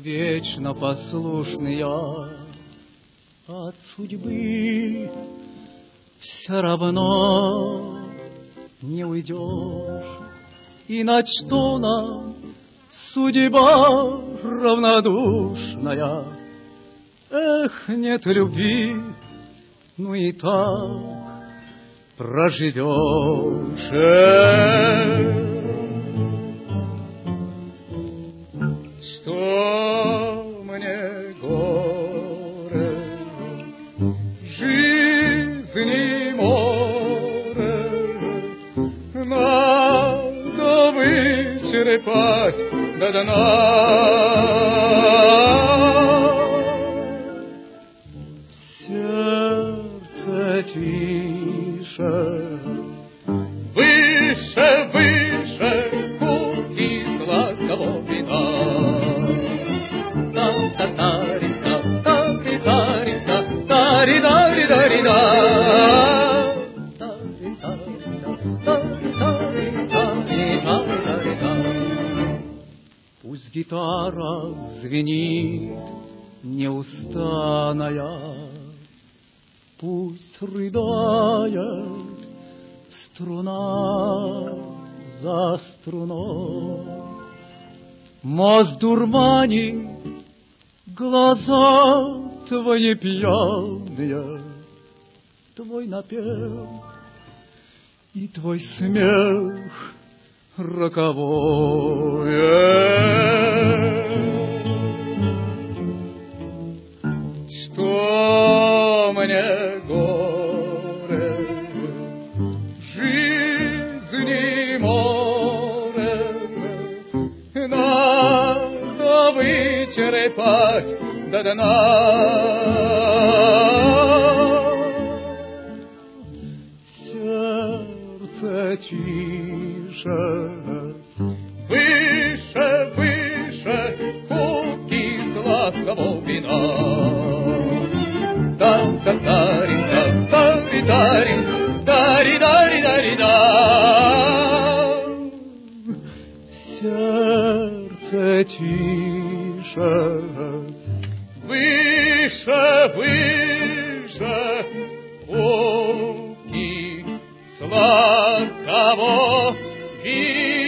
вечно послушный я, от судьбы все равно не уйдешь. И на что нам судьба равнодушная? Эх, нет любви, ну и так проживешь. Что мне горе, жизни море, надо вычерпать до дна. Сердце тише, выше, выше, купи сладкого вина. Пусть гитара звенит неустанная, пусть рыдает струна за струной. Мост дурмани, глаза твои пьяные, твой напев и твой смех роковой. Что мне горе, жизни море, надо вычерпать до дна. Сердце тише, выше, выше, кубки сладкого вина. Та-та-та-ри-та, та-ри-та-ри, та-ри-та-ри-та-ри-та. Сердце тише, выше, выше, кубки сладкого вина.